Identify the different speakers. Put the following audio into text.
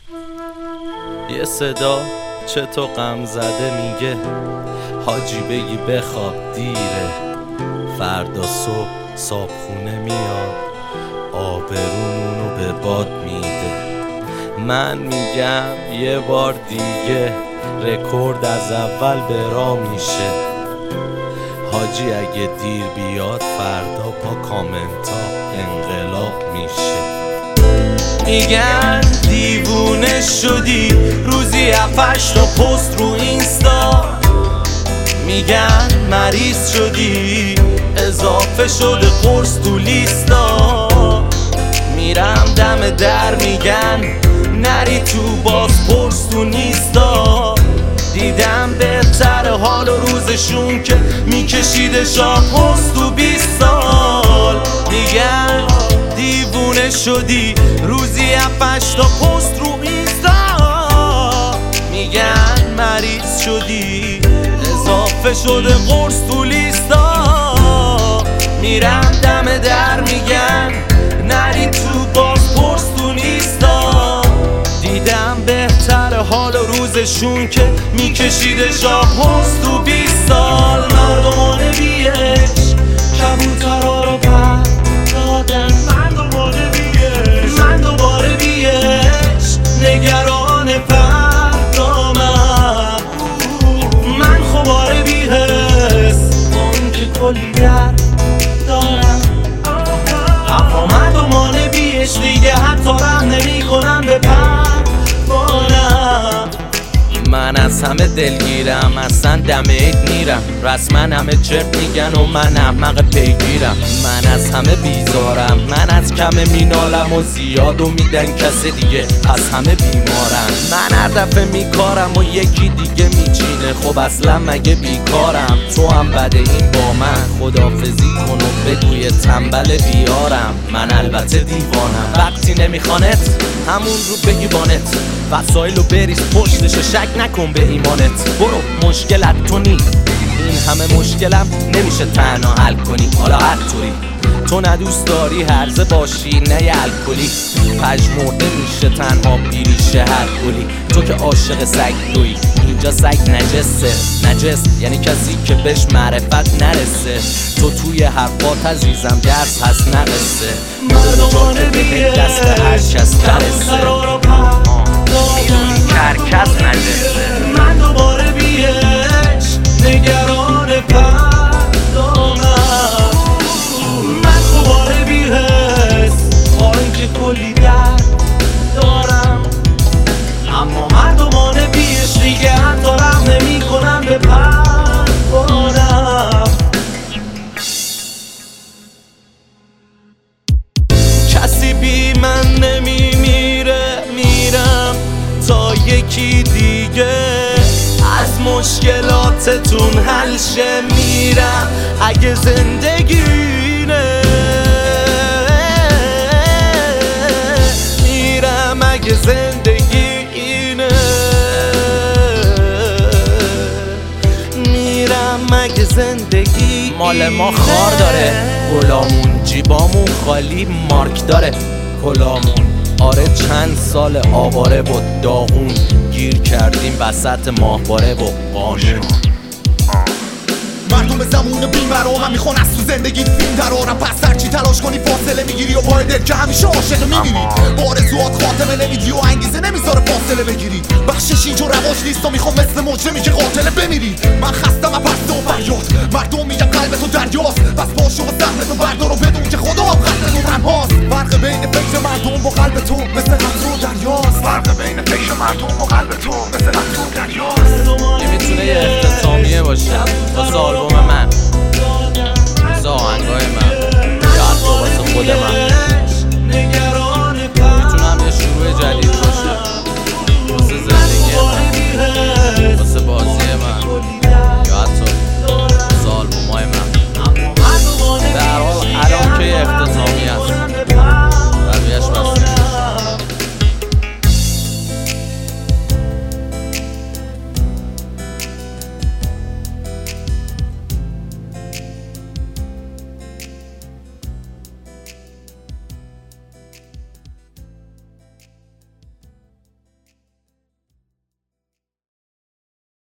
Speaker 1: یه صدا چه تو غم زده میگه حاجی بگی بخواب دیره، فردا صبح صابخونه میاد آبرومونو به باد میده. من میگم یه بار دیگه رکورد از اول برا میشه. حاجی اگه دیر بیاد فردا با کامنتا انقلاب میشه. میگن دیوونه شدی روزی 7 تا پست رو اینستا، میگن مریض شدی اضافه شده قرص تو لیستا. میرم دم در میگن نری تو باز پرس تو نیستا. دیدم بهتر حال و روزشون که میکشیده شاه پست تو 20 سال. میگن دیوونه شدی روزی 7 تا پست رو اینستا، میگن مریض شدی اضافه شده قرص تو لیستا. میرم دم در میگن نری تو باز پرس تو نیستا. دیدم بهتر حال و روزشون که میکشیده شاه پست تو 20 سال. مردمان بیش کبوترها رو پر دادن، مردمان بیش من دوباره بیش نگران فردامم. من خوباره بیهست اون که کلی درد دارم، اما مردمان بیش دیگه حتی رحم نمی کنم به پروانم. من از همه دلگیرم، اصلا دم عید میرم، رسما همه چرت میگن و من احمق پیگیرم. من از همه بیزارم، من از کم مینالم و زیادو میدن کس دیگه، از همه بیمارم. من هر دفعه میکارم و یکی دیگه میچینه، خب اصلا مگه بیکارم؟ تو هم بده این با من خدافزی کن و بگوی تنبل بیارم. من البته دیوانم، وقتی نمیخوانت همون رو بگی بانت، وسایلو بریز پشتش، شک نکن به ایمانت. برو مشکلت تو نی، این همه مشکلم نمیشه تنها حل کنی. حالا هر طوری تو ندوست داری هرزه باشی نه یه الکلی، پژمرده میشه تنها بیریشه هر گلی. تو که عاشق سگ دوی، اینجا سگ نجسه. نجس یعنی کسی که بهش معرفت نرسه. تو توی حرفات عزیزم درس هست نقصه.
Speaker 2: مردمان بیش
Speaker 1: دست هر کس برسه، میدونی کرکس نجسه.
Speaker 2: من دوباره بیش نگران فردامم. من خوباره بیهست با اینکه کلی درد دارم، اما مردمان بیش دیگه حتی رحم نمی کنم به پروانم.
Speaker 1: کسی بی من نمیمیره، میرم تا یکی دیگه از مشکلاتتون حل شه. میرم اگه زندگینه، میرم اگه زندگینه، میرم اگه زندگی مال ما خار داره. غلامون جیبامون خالی مارک داره کلامون. آره چند سال آواره و داغون گیر کردیم وسط ماهواره و قانون.
Speaker 3: مردم به زمون بیمرا من میخوان از تو زندگیت فیلم درارم. پس هرچی تلاش کنی فاصله میگیری و پای دل که همیشه عاشق میمیری. با آرزوات خاتمه نمیدی و انگیزه نمیذاره فاصله بگیری. بخشش اینجا رواج نیست و میخوام مثل مجرمی که قاتله بمیری. من خستم از بسته و فریاد، مردم میگن قلب تو دریاست، بس پاشو و زخم تو بردار و بدون که خدا هم قتل تو تنهاست. فرق بین فکر مردم و قلب تو مثل قطر و دریاست. فرق بین فکر مردم و قلب تو مثل قطر و دریاست.
Speaker 1: این میتونه یه اختتامیه باشه واسه آلبوم من، واسه آهنگای من، یا حتی واسه خود من.